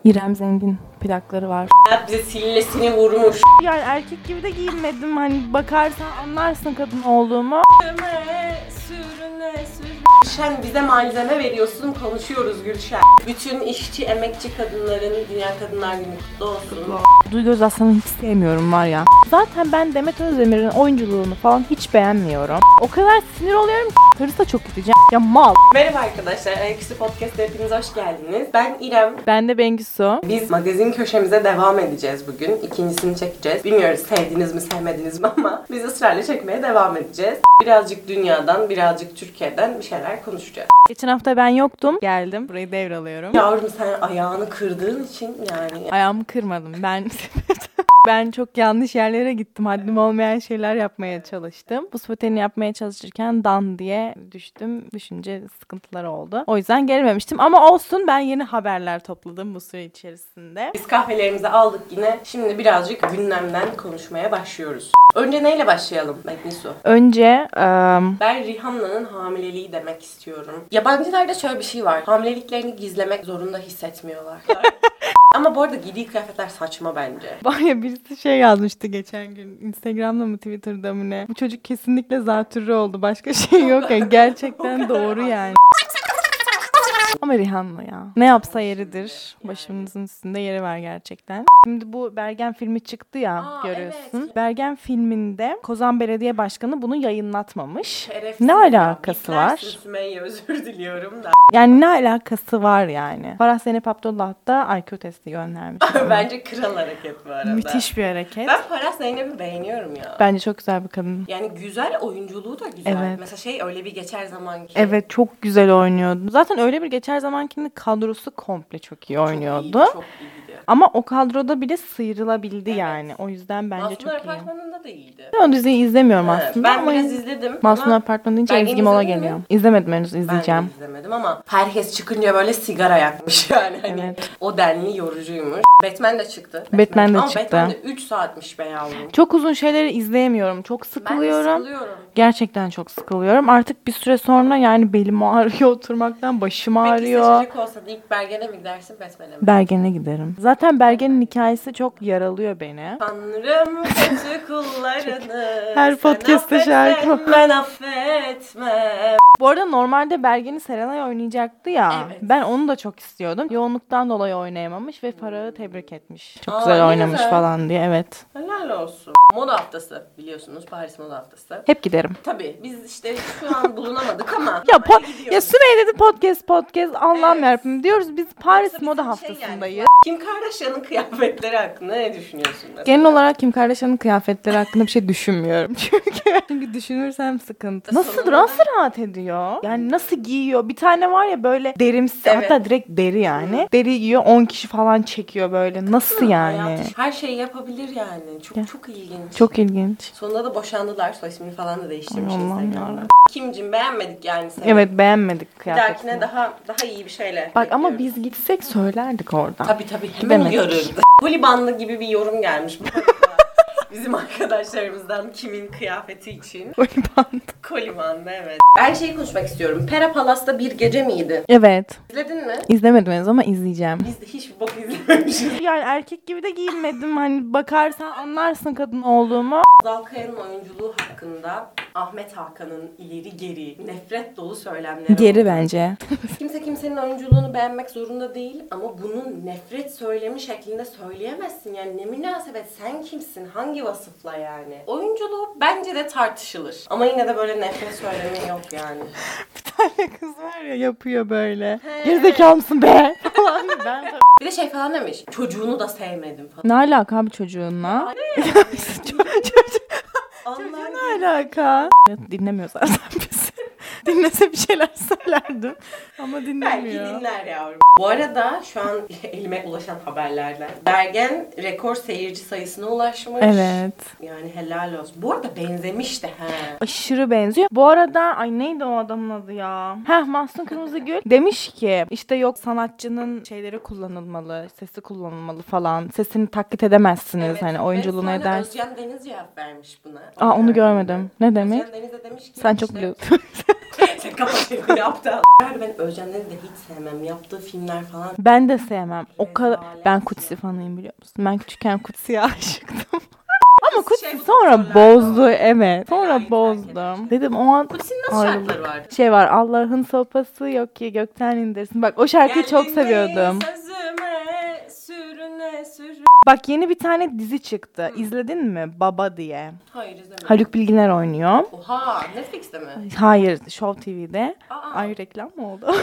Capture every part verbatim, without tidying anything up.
İrem Zengin plakları var. Bize sillesini vurmuş. Yani erkek gibi de giyinmedim. Hani bakarsan anlarsın kadın olduğumu. Sürüne, sürüne, sürüne. Gülşen bize malzeme veriyorsun, konuşuyoruz Gülşen. Bütün işçi, emekçi kadınların Dünya Kadınlar Günü kutlu olsun. Duygu Özaslan'ı hiç sevmiyorum var ya. Zaten ben Demet Özdemir'in oyunculuğunu falan hiç beğenmiyorum. O kadar sinir oluyorum ki. Karısı da çok kötü. Ya mal. Merhaba arkadaşlar, Ayaküstü Podcast'a hepiniz hoş geldiniz. Ben İrem. Ben de Bengisu. Biz magazin köşemize devam edeceğiz bugün. İkincisini çekeceğiz. Bilmiyoruz sevdiniz mi sevmediniz mi ama biz ısrarla çekmeye devam edeceğiz. Birazcık dünyadan, birazcık Türkiye'den bir şeyler konuşacağız. Geçen hafta ben yoktum. Geldim. Burayı devralıyorum. Yavrum sen ayağını kırdığın için yani. Ayağımı kırmadım. Ben Ben çok yanlış yerlere gittim. Haddim olmayan şeyler yapmaya çalıştım. Bu spoteni yapmaya çalışırken dan diye düştüm. Düşünce sıkıntıları oldu. O yüzden gelememiştim. Ama olsun, ben yeni haberler topladım bu süre içerisinde. Biz kahvelerimizi aldık yine. Şimdi birazcık gündemden konuşmaya başlıyoruz. Önce neyle başlayalım Bengisu? Önce um... ben Rihanna'nın hamileliği demek istiyorum. Yabancılarda şöyle bir şey var. Hamileliklerini gizlemek zorunda hissetmiyorlar. Ama bu arada giydiği kıyafetler saçma bence. Baya birisi şey yazmıştı geçen gün. Instagram'da mı Twitter'da mı ne? Bu çocuk kesinlikle zatürre oldu. Başka şey yok. Yani gerçekten doğru yani. Ama Rihanna ya. Ne yapsa yeridir. Başımızın üstünde yeri var gerçekten. Şimdi bu Bergen filmi çıktı ya, Aa, görüyorsun. Evet. Bergen filminde Kozan Belediye Başkanı bunu yayınlatmamış. Şerefsiz ne alakası ya. var? Sümeyye, özür diliyorum da. Yani ne alakası var yani? Farah Zeynep Abdullah da I Q testi göndermiş. Bence kral hareket bu arada. Müthiş bir hareket. Ben Farah Zeynep'i beğeniyorum ya. Bence çok güzel bir kadın. Yani güzel, oyunculuğu da güzel. Evet. Mesela şey öyle bir geçer zamanki. Evet, çok güzel oynuyordu. Zaten öyle bir geçer zamankinin kadrosu komple çok iyi oynuyordu. Çok, iyi, çok iyiydi. Ama o kadroda bile sıyrılabildi evet. yani. O yüzden bence Masumlar çok iyi. Masumlar Apartmanı'nda da iyiydi. Ben o diziyi izlemiyorum evet, aslında. Ben ama biraz izledim. Masumlar Apartmanı deyince Ezgi Mola geliyor. Mi? İzlemedim henüz, izleyeceğim. Ben de izlemedim ama herkes çıkınca böyle sigara yakmış yani. Hani evet. O denli yorucuymuş. Batman de çıktı. Batman, Batman de ama çıktı. Batman de üç saatmiş be yavrum. Çok uzun şeyleri izleyemiyorum. Çok sıkılıyorum. Ben de sıkılıyorum. Gerçekten çok sıkılıyorum. Artık bir süre sonra yani belim ağrıyor oturmaktan, başım ağrıyor. Peki seçecek olsa da ilk Bergen'e mi gidersin, Batman'e mi? Bergen'e giderim. Zaten Bergen'in hikayesi çok yaralıyor beni. Tanrım kötü kullarını her podcast'ta şarkı. Ben affetmem. Bu arada normalde Bergen'i Serenay oynayacaktı ya. Evet. Ben onu da çok istiyordum. Yoğunluktan dolayı oynayamamış ve Farah'ı tebrik etmiş. Çok Aa, güzel oynamış güzel. falan diye. Evet. Helal olsun. Moda haftası biliyorsunuz. Paris Moda Haftası. Hep giderim. Tabii. Biz işte şu an bulunamadık ama. ya po- ya Sümeyye dedi podcast podcast. Allah'ım evet. yarabbim diyoruz. Biz Paris Yoksa Moda şey Haftası'ndayız. Yani. Kim Kardashian'ın kıyafetleri hakkında ne düşünüyorsun mesela? Genel olarak Kim Kardashian'ın kıyafetleri hakkında bir şey düşünmüyorum. Çünkü çünkü düşünürsem sıkıntı. Nasıl nasıl rahat ediyor? Yani nasıl giyiyor? Bir tane var ya böyle derimsi, evet. hatta direkt deri yani. Hı. Deri giyiyor, on kişi falan çekiyor böyle. Nasıl Hı, yani? Hayatı, her şeyi yapabilir yani. Çok ya. çok ilginç. Çok ilginç. Sonunda da boşandılar. Soy ismini falan da değiştirmiş Instagram'da. Kimcim beğenmedik yani seni. Evet, beğenmedik kıyafetini. Bir dahakine daha daha iyi bir şeyle Bak bekliyoruz. Ama biz gitsek söylerdik oradan. Tabii tabii hemen uyarırdık. Kolibanlı gibi bir yorum gelmiş bu arada. Bizim arkadaşlarımızdan kimin kıyafeti için. Kolibandı. Kolibandı evet. Ben şeyi konuşmak istiyorum. Pera Palas'ta bir gece miydi? Evet. İzledin mi? İzlemedim henüz ama izleyeceğim. Biz de hiçbir bok izlememişiz. Yani erkek gibi de giyinmedim. Hani bakarsan anlarsın kadın olduğumu. Hazal Kaya'nın oyunculuğu hakkında Ahmet Hakan'ın ileri geri, nefret dolu söylemleri Geri oldu. bence. Kimse kimsenin oyunculuğunu beğenmek zorunda değil ama bunun nefret söylemi şeklinde söyleyemezsin. Yani ne münasebet, sen kimsin, hangi vasıfla yani? Oyunculuğu bence de tartışılır. Ama yine de böyle nefret söylemi yok yani. Bir tane kız var ya yapıyor böyle. Gerizekalı mısın be? Falan. Ben bir de şey falan demiş. Çocuğunu da sevmedim falan. Ne alaka abi çocuğunla? Çocuğun ne alaka? Dinlemiyor zaten bizi. Dinlese bir şeyler söylerdim. Ama dinlemiyor. Belki dinler yavrum. Bu arada şu an elime ulaşan haberlerden Bergen rekor seyirci sayısına ulaşmış. Evet. Yani helal olsun. Bu arada benzemiş de he. Aşırı benziyor. Bu arada ay neydi o adamın adı ya? Heh, Mahsun Kırmızıgül demiş ki işte yok sanatçının şeyleri kullanılmalı, sesi kullanılmalı falan. Sesini taklit edemezsiniz evet. Hani oyunculuğunu eder. Özcan Deniz cevap vermiş buna. Aa onu görmedim. Ne demek? Özcan Deniz de demiş ki sen işte, çok biliyorsun. Sen kapatıyor yaptı. Ben Özcan'ları da hiç sevmem. Yaptığı filmler falan. Ben de sevmem. O kadar. Rezalet Ben ya. Kutsi fanıyım biliyor musun? Ben küçükken Kutsi'ye aşıktım. Ama Kutsi Şey, bu sonra doktorlar bozdu, var. evet. Sonra Belayı terk bozdum. eder. Dedim o an Kutsi'nin nasıl ayrılık. şarkıları var? Şey var, Allah'ın sopası yok ki gökten indirsin. Bak o şarkıyı çok Geldiğinde seviyordum. Sözüme sürüne sürüne. Bak yeni bir tane dizi çıktı. İzledin mi? Baba diye. Hayır izlemedim. Haluk Bilginer oynuyor. Oha Netflix'te mi? Hayır, Show T V'de. Aa. Ay reklam mı oldu?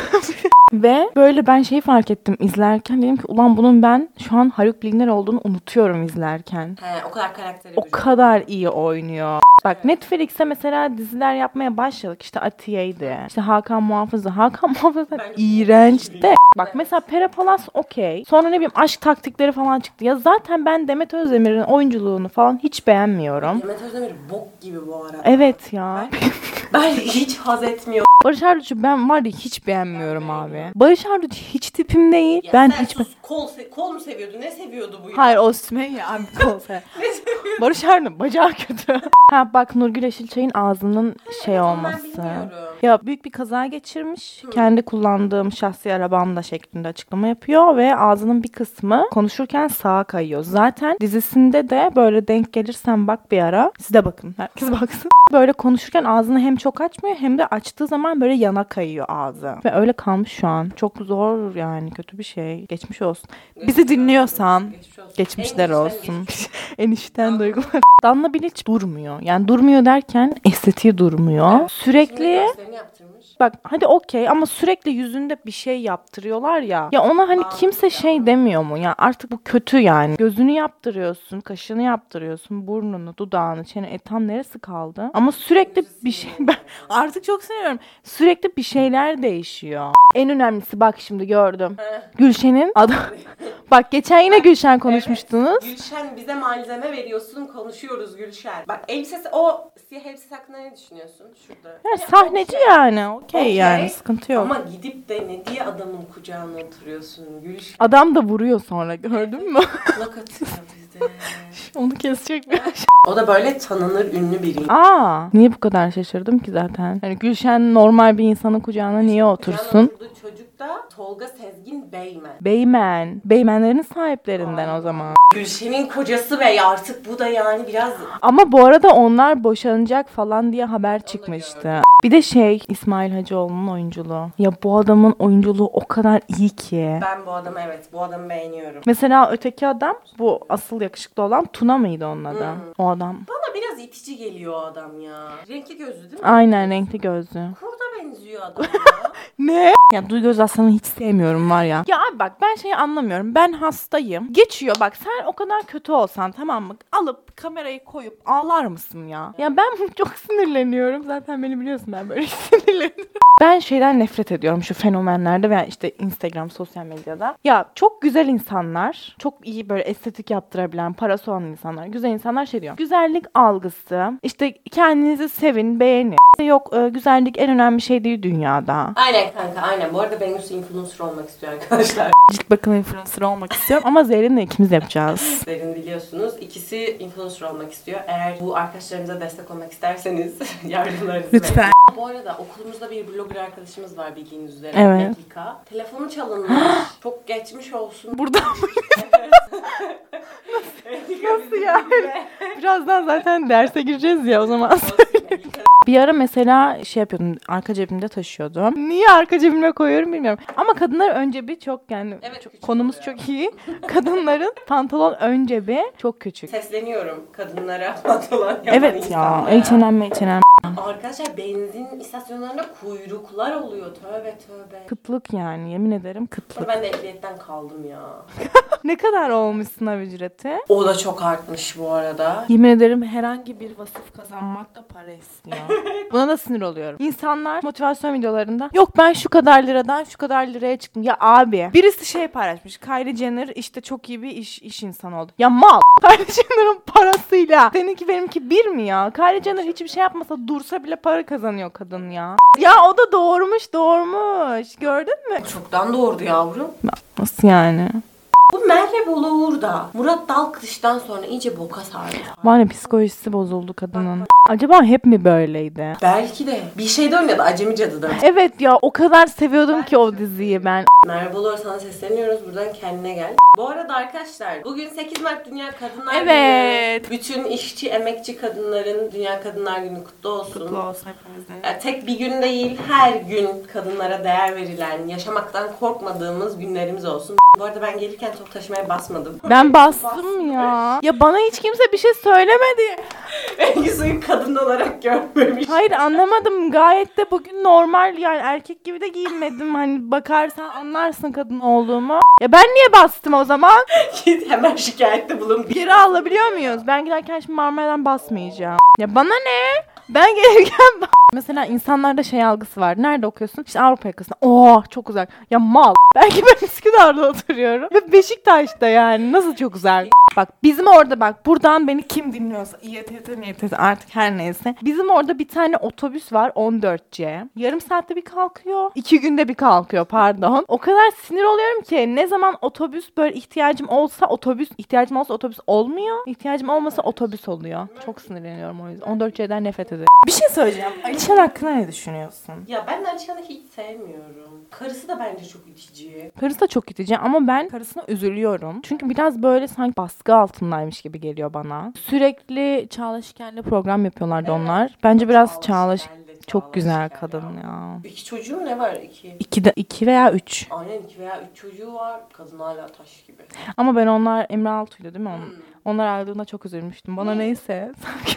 Ve böyle ben şeyi fark ettim izlerken. Dedim ki ulan bunun ben şu an Haluk Bilginer olduğunu unutuyorum izlerken. He o kadar karakteri O bürüyor. kadar iyi oynuyor. Bak Netflix'e mesela diziler yapmaya başladık. İşte Atiye'ydi. İşte Hakan Muhafız'dı. Hakan Muhafız Bence iğrençti. bu- Bak mesela Pera Palas okey. Sonra ne bileyim aşk taktikleri falan çıktı. Ya zaten ben Demet Özdemir'in oyunculuğunu falan hiç beğenmiyorum. Demet Özdemir bok gibi bu arada. Evet ya. Ben hiç haz etmiyorum. Barış Arduç'u ben var ya hiç beğenmiyorum abi. Barış Arduç hiç tipim değil. Ya Ben sen hiç... sus, kol, se- kol mu seviyordu? Ne seviyordu bu ya? Hayır o Sümeyye abi kolsa. Ne seviyordu? Barış Arduç bacağı kötü. Ha bak Nurgül Yeşilçay'ın ağzının şey evet, onu ben olması. bilmiyorum. Ya büyük bir kaza geçirmiş. Kendi kullandığım şahsi arabamda şeklinde açıklama yapıyor ve ağzının bir kısmı konuşurken sağa kayıyor. Zaten dizisinde de böyle denk gelirsen bak bir ara. Siz de bakın. Herkes baksın. Böyle konuşurken ağzını hem çok açmıyor hem de açtığı zaman böyle yana kayıyor ağzı. Ve öyle kalmış şu an. Çok zor yani kötü bir şey. Geçmiş olsun. Bizi dinliyorsan Geçmiş olsun. geçmişler En olsun. içten geçmiş. Enişten duygular. Danla Bilic durmuyor. Yani durmuyor derken estetiği durmuyor. Şimdi Sürekli gösterini yaptırmış. bak hadi okey ama sürekli yüzünde bir şey yaptırıyorlar ya. Ya ona hani Aa, kimse şey ya. demiyor mu? Ya artık bu kötü yani. Gözünü yaptırıyorsun, kaşını yaptırıyorsun, burnunu, dudağını, çene, e tam neresi kaldı? Ama sürekli bir şey ben artık çok seviyorum. Sürekli bir şeyler değişiyor. En önemlisi bak şimdi gördüm. Heh. Gülşen'in adı. Bak geçen yine Gülşen konuşmuştunuz. Evet. Gülşen bize malzeme veriyorsun, konuşuyoruz Gülşen. Bak elbisesi, o siyah elbise hakkında ne düşünüyorsun? Şurada. Ya Yani sahneci okey. yani. Okey Okey. yani sıkıntı yok. Ama gidip de ne diye adamın kucağına oturuyorsun Gülşen? Adam da vuruyor sonra gördün mü? Kulak atıyor bizde. Onu kesecek mi? O da böyle tanınır ünlü biri. Aa, niye bu kadar şaşırdım ki zaten? Yani Gülşen normal bir insanın kucağına niye otursun? Kucağına oturduğu çocuk da Tolga Sezgin Beymen. Beymen. Beymenlerin sahiplerinden o zaman. Gülşen'in kocası bey, artık bu da yani biraz... Ama bu arada onlar boşanacak falan diye haber çıkmıştı. Bir de şey İsmail Hacıoğlu'nun oyunculuğu. Ya bu adamın oyunculuğu o kadar iyi ki. Ben bu adamı, evet bu adamı beğeniyorum. Mesela öteki adam bu asıl yakışıklı olan Tuna mıydı onun adı? Hı. O adam. Bana biraz itici geliyor o adam ya. Renkli gözlü değil mi? Aynen renkli gözlü. Kurda benziyor adam ya. Ne? Ya Duygu Özaslan'ı hiç sevmiyorum var ya. Ya abi bak ben şeyi anlamıyorum. Ben hastayım. Geçiyor bak sen o kadar kötü olsan tamam mı? Alıp kamerayı koyup ağlar mısın ya? Ya ben çok sinirleniyorum. Zaten beni biliyorsun ben böyle sinirleniyorum. Ben şeyden nefret ediyorum şu fenomenlerde veya işte Instagram, sosyal medyada. Ya çok güzel insanlar, çok iyi böyle estetik yaptırabilen, parası olan insanlar, güzel insanlar şey diyor. Güzellik algısı, işte kendinizi sevin, beğenin. Yok e, güzellik en önemli şey değil dünyada. Aynen kanka aynen. Bu arada Bengüsü influencer olmak istiyor arkadaşlar. Cilt bakım influencer olmak istiyorum ama Zerrin'le ikimiz yapacağız. Derin biliyorsunuz. İkisi influencer olmak istiyor. Eğer bu arkadaşlarımıza destek olmak isterseniz yardımlarınızı Lütfen. bekliyorum. Bu arada okulumuzda bir blogger arkadaşımız var bildiğiniz üzere. Evet. Metlika. Telefonu çalınmış. Çok geçmiş olsun. Burada mı? Nasıl yani? Birazdan zaten derse gireceğiz ya o zaman. Bir ara mesela şey yapıyordum, arka cebimde taşıyordum. Niye arka cebime koyuyorum bilmiyorum. Ama kadınlar önce bir çok yani Evet, çok- küçük konumuz oluyor. çok iyi. Kadınların pantolon önce bir çok küçük. Sesleniyorum kadınlara pantolon yapan Evet ya, insanlara. H and M H and M. Arkadaşlar benzin istasyonlarında kuyruklar oluyor. Tövbe tövbe. Kıtlık yani yemin ederim kıtlık. Ben de ehliyetten kaldım ya. Ne kadar olmuş sınav ücreti? O da çok artmış bu arada. Yemin ederim herhangi bir vasıf kazanmak da para istiyor. Buna da sinir oluyorum. İnsanlar motivasyon videolarında yok ben şu kadar liradan şu kadar liraya çıktım. Ya abi birisi şey paylaşmış. Kylie Jenner işte çok iyi bir iş iş insanı oldu. Ya mal. Kylie Jenner'ın parasıyla. Seninki benimki bir mi ya? Kylie Jenner hiçbir şey yapmasa dursa bile para kazanıyor kadın ya. Ya o da doğurmuş doğurmuş. Gördün mü? Çoktan doğurdu yavrum. Nasıl yani? Bu Merve Boluğur burada Murat Dalkılıç'tan sonra iyice boka sardı. Var ya, psikolojisi bozuldu kadının. Acaba hep mi böyleydi? Belki de. Bir şeyde oynadı. Acemi Cadı'da. Evet ya, o kadar seviyordum ki o diziyi ben. Merhaba Lor, sana sesleniyoruz. Buradan kendine gel. Bu arada arkadaşlar, bugün sekiz Mart Dünya Kadınlar Evet. Günü. Bütün işçi, emekçi kadınların Dünya Kadınlar Günü kutlu olsun. Kutlu olsun hepimizde. Yani tek bir gün değil, her gün kadınlara değer verilen, yaşamaktan korkmadığımız günlerimiz olsun. Bu arada ben gelirken top taşımaya basmadım. Ben bastım ya. Ya bana hiç kimse bir şey söylemedi. Bengisu'yu kadın olarak görmemiş. Hayır, anlamadım. Gayet de bugün normal, yani erkek gibi de giyinmedim. Hani bakarsan anlarsın kadın olduğumu. Ya ben niye bastım o zaman? Git hemen şikayette bulun. Geri alabiliyor muyuz? Ben giderken şimdi Marmara'dan basmayacağım. Ya bana ne? Ben gelirken bas- Mesela insanlarda şey algısı var. Nerede okuyorsun? İşte Avrupa yakasında. Oo, çok uzak. Ya mal. Belki ben Üsküdar'da oturuyorum. Ve Beşiktaş'ta yani. Nasıl çok uzak? Bak bizim orada, bak buradan beni kim dinliyorsa, İ Y T T, M Y T T artık her neyse. Bizim orada bir tane otobüs var, on dört C. Yarım saatte bir kalkıyor. iki günde bir kalkıyor, pardon. O kadar sinir oluyorum ki ne zaman otobüs böyle ihtiyacım olsa otobüs, ihtiyacım olsa otobüs olmuyor. İhtiyacım olmasa otobüs oluyor. Çok sinirleniyorum o yüzden. on dört C'den nefret ediyorum. Bir şey söyleyeceğim. Alişan hakkında ne düşünüyorsun? Ya ben Alişan'ı hiç sevmiyorum. Karısı da bence çok itici. Karısı da çok itici ama ben karısına üzülüyorum. Çünkü biraz böyle sanki baskı altındaymış gibi geliyor bana. Sürekli Çağla Şikel'le program yapıyorlardı Evet. onlar. Bence biraz Çağla Şikel'le, Çağla çok güzel Şikel kadın ya. ya. İki çocuğu ne var? İki. İki, de, iki veya üç. Aynen iki veya üç çocuğu var. Kadın hala taş gibi. Ama ben onlar Emre Altuğ'ydu değil mi? Hmm. Onlar ayrıldığında çok üzülmüştüm. Bana neyse.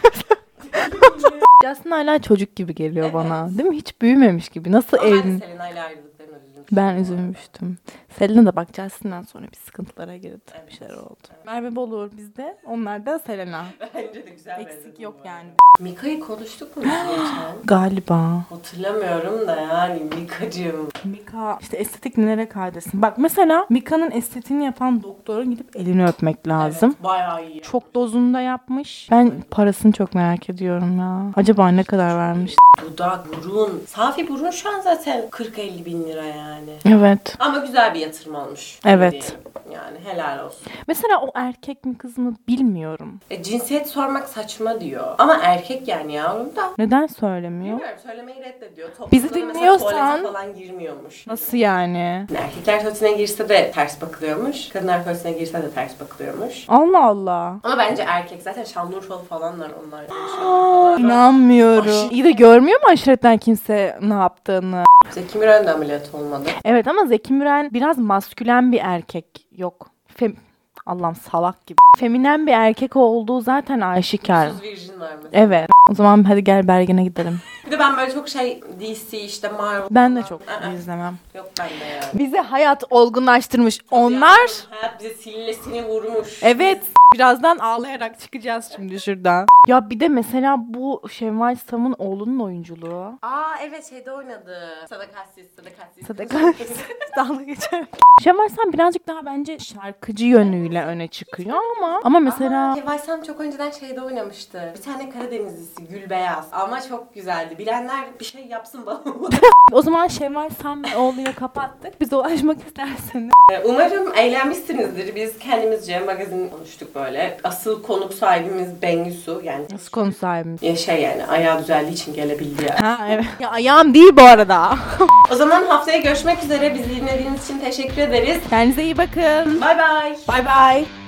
Justin hala çocuk gibi geliyor Evet. bana. Değil mi? Hiç büyümemiş gibi. Nasıl Ama ben evli? de Selena ile ayrıldıklarına üzülmüştüm. Ben üzülmüştüm. Selena da bak Justin'den sonra bir sıkıntılara girdi. Evet. Bir şeyler oldu. Evet. Merve Boluğur bizde. Onlar da Selena. Bence de güzel Eksik benzedi yok bu arada. yani. Mika'yı konuştuk mu biz geçen? Galiba. Hatırlamıyorum da yani Mika'cığım. Mika işte estetik nelere kaydesin. Bak mesela Mika'nın estetiğini yapan doktora gidip elini öpmek lazım. Evet, bayağı iyi. Çok dozunda yapmış. Ben parasını çok merak ediyorum ya. Acaba ne kadar vermiş? Dudak, burun. Safi burun şu an zaten kırk elli bin lira yani. Evet. Ama güzel bir yatırım olmuş. Evet. Diyeyim. Yani helal olsun. Mesela o erkek mi kız mı bilmiyorum. E, cinsiyet sormak saçma diyor. Ama erkek yani yavrum da. Neden söylemiyor? Bilmiyorum, söylemeyi reddediyor. Toplumda Bizi mesela dinliyorsan- tuvalete falan girmiyormuş. Nasıl yani? Erkekler tuvaletine girse de ters bakılıyormuş. Kadınlar tuvaletine girse de ters bakılıyormuş. Allah Allah. Ama bence erkek zaten Şanlıurfalı falanlar onlar. Aa, Şanlıurfalı. inanmıyorum. Aşırı- İyi de görmüyor mu aşiretten kimse ne yaptığını? Zeki Müren de ameliyat olmadı. Evet ama Zeki Müren biraz maskülen bir erkek. Yok. Fem... Allah'ım salak gibi. Feminen bir erkek olduğu zaten aşikar. Sus virjin var mesela. Evet. O zaman hadi gel Bergen'e gidelim. Bir de ben böyle çok şey D C işte Marvel Ben de falan. çok Aa, izlemem. Yok ben de yani. Bizi hayat olgunlaştırmış. Onlar... Ya, hayat bize sillesini vurmuş. Evet. Birazdan ağlayarak çıkacağız şimdi şuradan. Ya bir de mesela bu Şevval Sam'ın oğlunun oyunculuğu. Aa evet şeyde oynadı. Sadakatsiz, sadakatsiz. Sadakatsiz. Dalga geçer. Şevval Sam birazcık daha bence şarkıcı yönüyle öne çıkıyor ama ama mesela Ama Kemal Sam çok önceden şeyde oynamıştı. Bir tane Karadenizlisi Gülbeyaz. Ama çok güzeldi. Bilenler bir şey yapsın bana. o zaman Şevval Sam ve oğluyu kapattık. Bize ulaşmak isterseniz. Umarım eğlenmişsinizdir. Biz kendimizce magazin konuştuk böyle. Asıl konuk sahibimiz Bengisu. Yani Nasıl konu sahibimiz? ya şey yani ayağı düzeldiği için gelebildi yani. Ha evet. Ya ayağım değil bu arada. O zaman haftaya görüşmek üzere. Bizi dinlediğiniz için teşekkür ederiz. Kendinize iyi bakın. Bay bay. Bay bay.